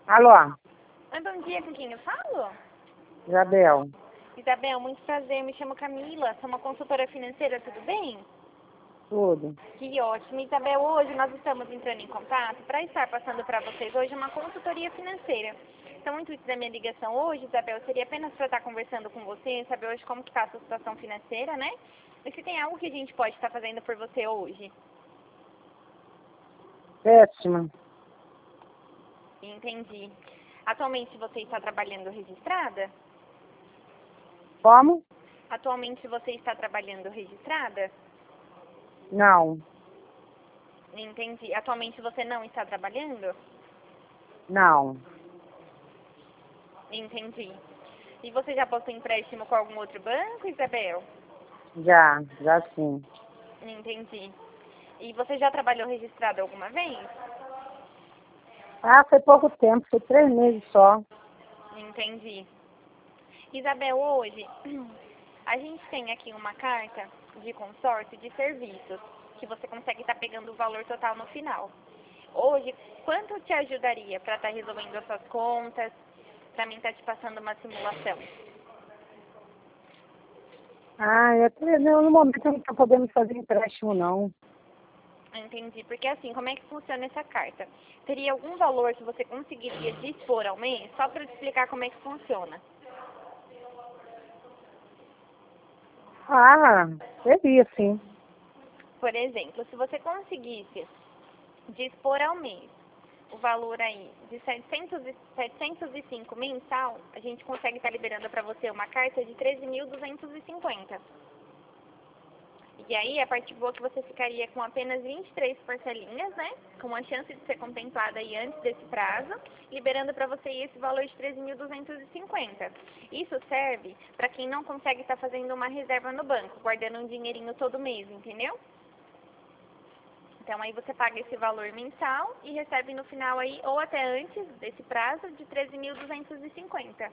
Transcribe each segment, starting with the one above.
Alô, Oi, bom dia, com quem eu falo? Isabel. Isabel, muito prazer, me chamo Camila, sou uma consultora financeira, tudo bem? Tudo. Que ótimo. Isabel, hoje nós estamos entrando em contato para estar passando para vocês hoje uma consultoria financeira. Então, o intuito da minha ligação hoje, Isabel, seria apenas para estar conversando com você, saber hoje como que está a sua situação financeira, né? E se tem algo que a gente pode estar fazendo por você hoje. Péssima. Entendi. Atualmente você está trabalhando registrada? Como? Atualmente você está trabalhando registrada? Não. Entendi. Atualmente você não está trabalhando? Não. Entendi. E você já possui empréstimo com algum outro banco, Isabel? Já sim. Entendi. E você já trabalhou registrado alguma vez? Ah, foi pouco tempo, foi 3 meses só. Entendi. Isabel, hoje a gente tem aqui uma carta de consórcio de serviços que você consegue estar pegando o valor total no final. Hoje, quanto te ajudaria para estar resolvendo as suas contas, para mim estar te passando uma simulação? Ah, no momento eu não estou podendo fazer empréstimo, não. Entendi, porque assim, como é que funciona essa carta? Teria algum valor que você conseguiria dispor ao mês? Só para te explicar como é que funciona. Ah, seria sim. Por exemplo, se você conseguisse dispor ao mês o valor aí de 705 mensal, a gente consegue estar liberando para você uma carta de 13.250. E aí, a parte boa é que você ficaria com apenas 23 parcelinhas, né? Com a chance de ser contemplada aí antes desse prazo, liberando para você esse valor de 13.250. Isso serve para quem não consegue estar fazendo uma reserva no banco, guardando um dinheirinho todo mês, entendeu? Então aí você paga esse valor mensal e recebe no final aí, ou até antes desse prazo, de 13.250.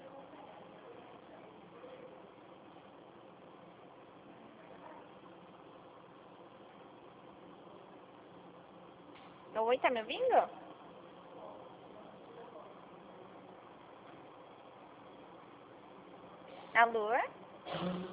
Oi, tá me ouvindo? Alô?